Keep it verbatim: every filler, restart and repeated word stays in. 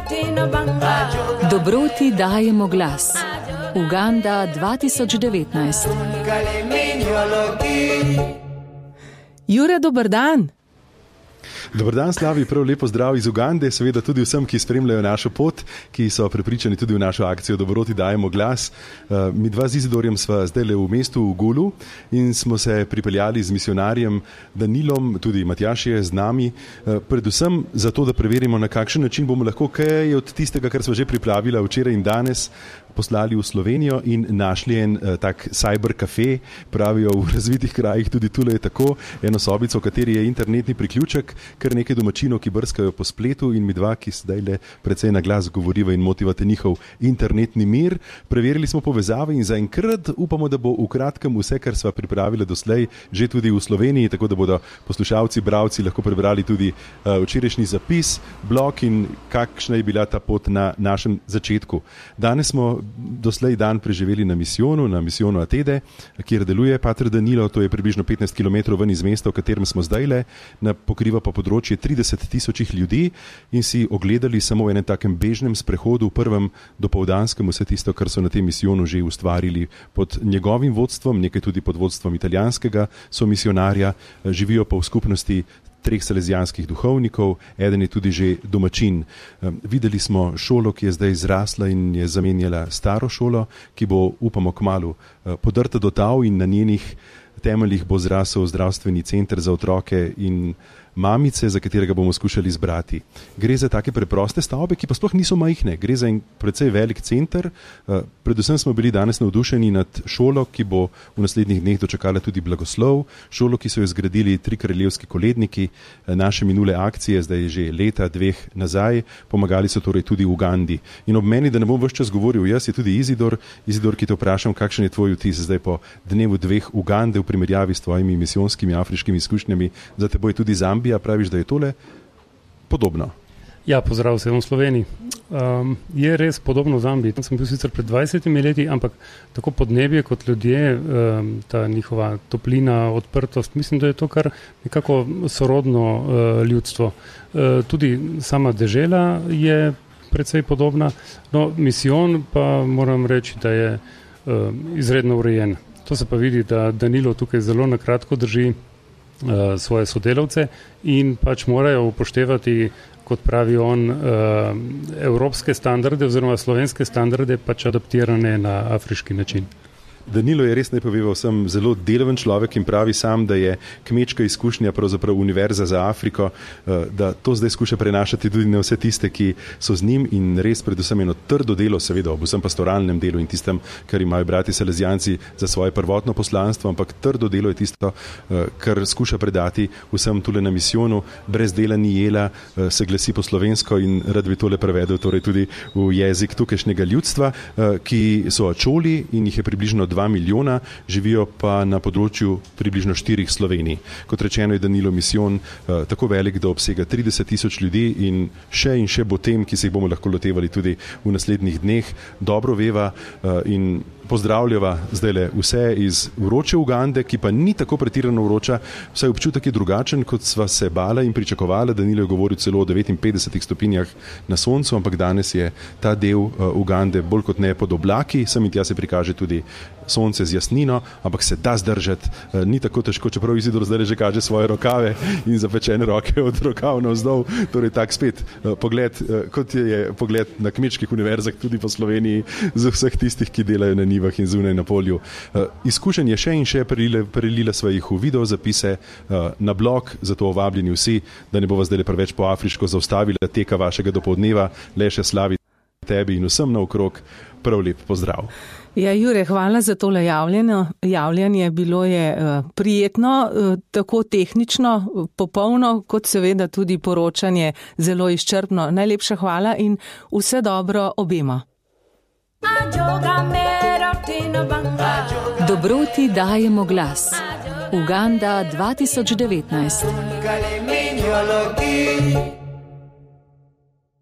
Dobroti dajemo glas. Uganda dva tisoč devetnajst. Jure, dober dan. Dobar dan, Slavi, prav lepo zdrav iz Ugande, seveda tudi vsem, ki spremljajo našo pot, ki so prepričani tudi v našo akcijo Dobroti dajemo glas. Mi dva z Izidorjem sva zdaj v mestu v Gulu in smo se pripeljali z misionarjem Danilom, tudi Matjaž je z nami, predvsem zato, da preverimo, na kakšen način bomo lahko kaj od tistega, kar sva že priplavila včeraj in danes, poslali v Slovenijo in našli en tak cyber kafe, pravijo v razvitih krajih, tudi tule je tako, eno sobico, v kateri je internetni priključek, kar nekaj domačinov, ki brskajo po spletu in mi dva, ki zdaj le precej na glas govoriva in motivate njihov internetni mir. Preverili smo povezave in zaenkrat upamo, da bo v kratkem vse, kar sva pripravili doslej, že tudi v Sloveniji, tako da bodo poslušalci, bralci lahko prebrali tudi uh, včerajšnji zapis, blog in kakšna je bila ta pot na našem začetku. Danes smo doslej dan preživeli na misijonu, na misijonu Atede, kjer deluje pater Danilo, to je približno petnajst kilometrov ven iz mesta, v katerem smo zdajle, na pokriva pa področje trideset tisočih ljudi in si ogledali samo v enem takem bežnem sprehodu, v prvem dopoldanskem, vse tisto, kar so na tem misijonu že ustvarili pod njegovim vodstvom, nekaj tudi pod vodstvom italijanskega somisionarja, živijo pa v skupnosti treh salezijanskih duhovnikov, eden je tudi že domačin. Videli smo šolo, ki je zdaj zrasla in je zamenjala staro šolo, ki bo, upamo, kmalu podrta do tal in na njenih temeljih bo zrasel zdravstveni center za otroke in mamice, za katerega bomo skušali zbrati. Gre za take preproste stavbe, ki pa sploh niso majhne. Gre za en precej velik center. Predvsem smo bili danes navdušeni nad šolo, ki bo v naslednjih dneh dočakala tudi blagoslov. Šolo, ki so jo zgradili tri kraljevski koledniki naše minule akcije, zdaj že leta, dveh nazaj. Pomagali so torej tudi v Ugandi. In ob meni, da ne bom ves čas govoril jaz, je tudi Izidor. Izidor, ki te vprašam, kakšen je tvoj vtis zdaj po dnevu dveh Ugande v primerjavi s tvojimi misijonskimi afriškimi izkušnjami. Za teboj tudi Zambija. Praviš, da je tole podobno? Ja, pozdrav vsem v Sloveniji. Um, je res podobno v Zambiji. Tam sem bil sicer pred dvajsetimi leti, ampak tako podnebje kot ljudje, um, ta njihova toplina, odprtost, mislim, da je to kar nekako sorodno uh, ljudstvo. Uh, tudi sama dežela je precej podobna. No, misijon pa moram reči, da je uh, izredno urejen. To se pa vidi, da Danilo tukaj zelo na kratko drži svoje sodelavce in pač morajo upoštevati, kot pravi on, evropske standarde oziroma slovenske standarde, pač adaptirane na afriški način. Danilo je res, ne povedal, sem zelo deloven človek in pravi sam, da je kmečka izkušnja pravzaprav univerza za Afriko, da to zdaj skuša prenašati tudi na vse tiste, ki so z njim in res predvsem eno trdo delo, seveda ob vsem pastoralnem delu in tistem, kar imajo brati salezijanci za svoje prvotno poslanstvo, ampak trdo delo je tisto, kar skuša predati vsem tule na misijonu. Brez dela ni jela, se glasi po slovensko in rad bi tole prevedel torej tudi v jezik tukajšnjega ljudstva, ki so ačoli in jih je približno dva milijona, živijo pa na področju približno štirih Slovenij. Kot rečeno je Danilo misijon uh, tako velik, da obsega trideset tisoč ljudi in še in še bo tem, ki se jih bomo lahko lotevali tudi v naslednjih dneh. Dobro veva uh, in pozdravljava zdajle vse iz vroče Ugande, ki pa ni tako pretirano vroča, vsaj občutek je drugačen, kot sva se bala in pričakovala. Danilo je govoril celo o devetinpetdesetih stopinjah na soncu, ampak danes je ta del uh, Ugande bolj kot ne pod oblaki, sem in tja se prikaže tudi sonce z jasnino, ampak se da zdržati, uh, ni tako težko, čeprav Izidor zdaj že kaže svoje rokave in zapečene roke od rokav navzdol, torej tak spet uh, pogled, uh, kot je pogled na kmečkih univerzah tudi po Sloveniji za vseh tistih, ki delajo na njivah in zunaj na polju. Uh, izkušenj je še in še, prelile, prelile sva jih v video zapise uh, na blog, zato ovabljeni vsi, da ne bova zdaj preveč po afriško zaustavila teka vašega dopoldneva, le še Slavi tebi in vsem naokrog prav lep pozdrav. Ja, Jure, hvala za tole javljanje. Javljanje bilo je uh, prijetno, uh, tako tehnično, uh, popolno, kot seveda tudi poročanje zelo izčrpno. Najlepša hvala in vse dobro obema. Dobroti dajemo glas. Uganda dva tisoč devetnajst.